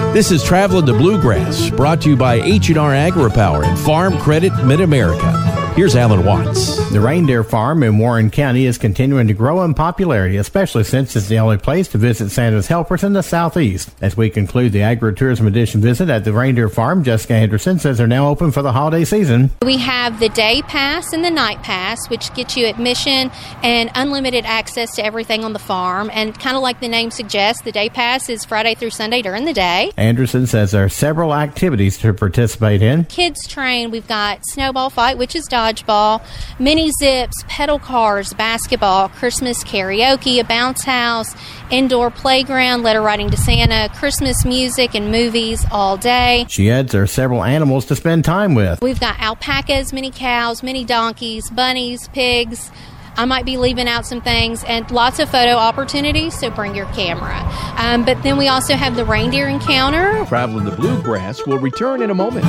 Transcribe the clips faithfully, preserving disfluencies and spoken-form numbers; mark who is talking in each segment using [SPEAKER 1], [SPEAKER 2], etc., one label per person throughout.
[SPEAKER 1] This is Traveling to Bluegrass, brought to you by H and R AgriPower and Farm Credit Mid-America. Here's Alan Watts.
[SPEAKER 2] The reindeer farm in Warren County is continuing to grow in popularity, especially since it's the only place to visit Santa's helpers in the southeast. As we conclude the Agritourism Edition visit at the reindeer farm, Jessica Anderson says they're now open for the holiday season.
[SPEAKER 3] We have the day pass and the night pass, which gets you admission and unlimited access to everything on the farm. And kind of like the name suggests, the day pass is Friday through Sunday during the day.
[SPEAKER 2] Anderson says there are several activities to participate in.
[SPEAKER 3] Kids train, we've got snowball fight, which is dodgeball, mini zips, pedal cars, basketball, Christmas karaoke, a bounce house, indoor playground, letter writing to Santa, Christmas music and movies all day.
[SPEAKER 2] She adds there are several animals to spend time with.
[SPEAKER 3] We've got alpacas, mini cows, mini donkeys, bunnies, pigs. I might be leaving out some things, and lots of photo opportunities, so bring your camera. Um, but then we also have the reindeer encounter.
[SPEAKER 1] Traveling to Bluegrass will return in a moment.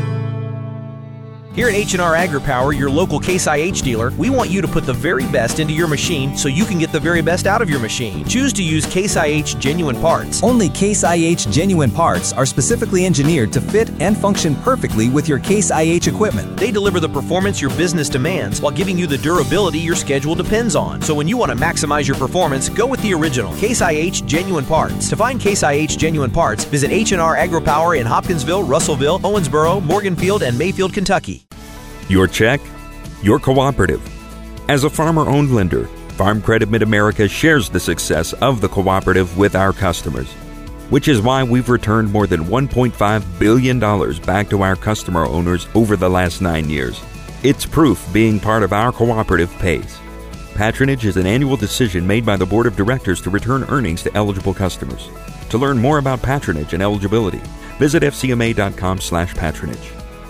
[SPEAKER 4] Here at H and R AgriPower, your local Case I H dealer, we want you to put the very best into your machine so you can get the very best out of your machine. Choose to use Case I H genuine parts.
[SPEAKER 5] Only Case I H genuine parts are specifically engineered to fit and function perfectly with your Case I H equipment.
[SPEAKER 4] They deliver the performance your business demands while giving you the durability your schedule depends on. So when you want to maximize your performance, go with the original Case I H genuine parts. To find Case I H genuine parts, visit H and R AgriPower in Hopkinsville, Russellville, Owensboro, Morganfield, and Mayfield, Kentucky.
[SPEAKER 6] Your check, your cooperative. As a farmer-owned lender, Farm Credit Mid-America shares the success of the cooperative with our customers, which is why we've returned more than one point five billion dollars back to our customer owners over the last nine years. It's proof being part of our cooperative pays. Patronage is an annual decision made by the Board of Directors to return earnings to eligible customers. To learn more about patronage and eligibility, visit F C M A dot com slash patronage.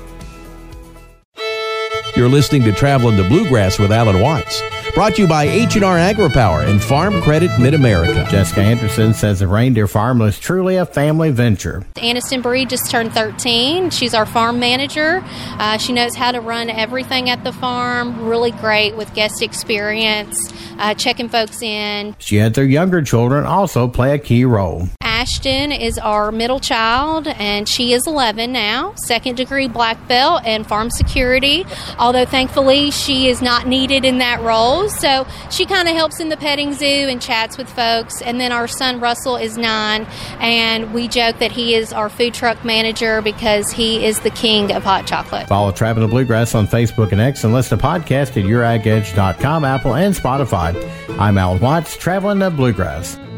[SPEAKER 1] You're listening to Traveling the Bluegrass with Alan Watts, brought to you by H and R AgriPower and Farm Credit Mid-America.
[SPEAKER 2] Jessica Anderson says the reindeer farm was truly a family venture.
[SPEAKER 3] Aniston Bree just turned thirteen. She's our farm manager. Uh, she knows how to run everything at the farm. Really great with guest experience, uh, checking folks in.
[SPEAKER 2] She had their younger children also play a key role.
[SPEAKER 3] Ashton is our middle child, and she is eleven now, second degree black belt and farm security, although thankfully she is not needed in that role, so she kind of helps in the petting zoo and chats with folks. And then our son Russell is nine, and we joke that he is our food truck manager because he is the king of hot chocolate.
[SPEAKER 2] Follow Traveling the Bluegrass on Facebook and X, and listen to podcast at your ag edge dot com, Apple, and Spotify. I'm Alan Watts, Traveling the Bluegrass.